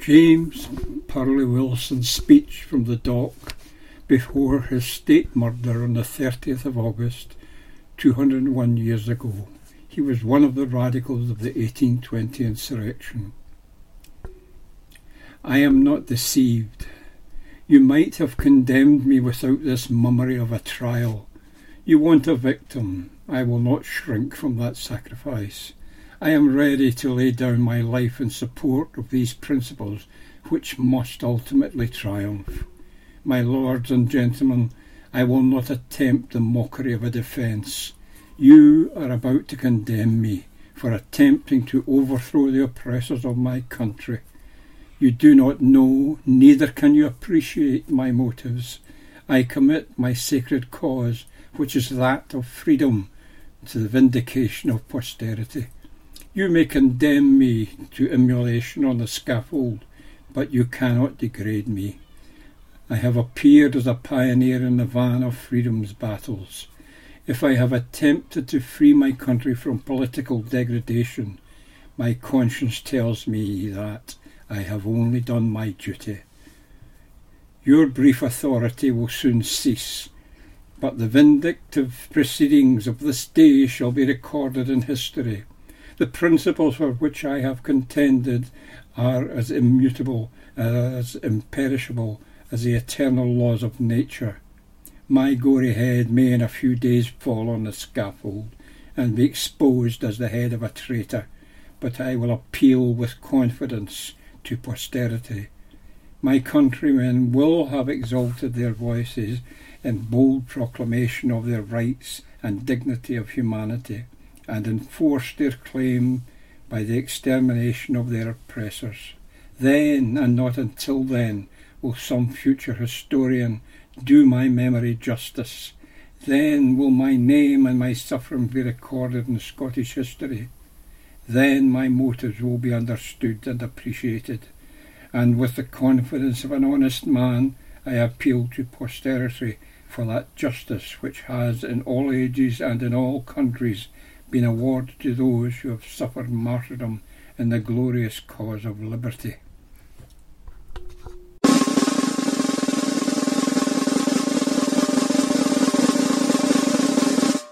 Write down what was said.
James Purley Wilson's speech from the dock before his state murder on the 30th of August, 201 years ago. He was one of the radicals of the 1820 insurrection. I am not deceived. You might have condemned me without this mummery of a trial. You want a victim. I will not shrink from that sacrifice. I am ready to lay down my life in support of these principles which must ultimately triumph. My lords and gentlemen, I will not attempt the mockery of a defence. You are about to condemn me for attempting to overthrow the oppressors of my country. You do not know, neither can you appreciate my motives. I commit my sacred cause, which is that of freedom, to the vindication of posterity. You may condemn me to immolation on the scaffold, but you cannot degrade me. I have appeared as a pioneer in the van of freedom's battles. If I have attempted to free my country from political degradation, my conscience tells me that I have only done my duty. Your brief authority will soon cease, but the vindictive proceedings of this day shall be recorded in history. The principles for which I have contended are as immutable, as imperishable as the eternal laws of nature. My gory head may in a few days fall on the scaffold and be exposed as the head of a traitor, but I will appeal with confidence to posterity. My countrymen will have exalted their voices in bold proclamation of their rights and dignity of humanity, and enforced their claim by the extermination of their oppressors. Then, and not until then, will some future historian do my memory justice. Then will my name and my suffering be recorded in Scottish history. Then my motives will be understood and appreciated, and with the confidence of an honest man, I appeal to posterity for that justice which has in all ages and in all countries been awarded to those who have suffered martyrdom in the glorious cause of liberty.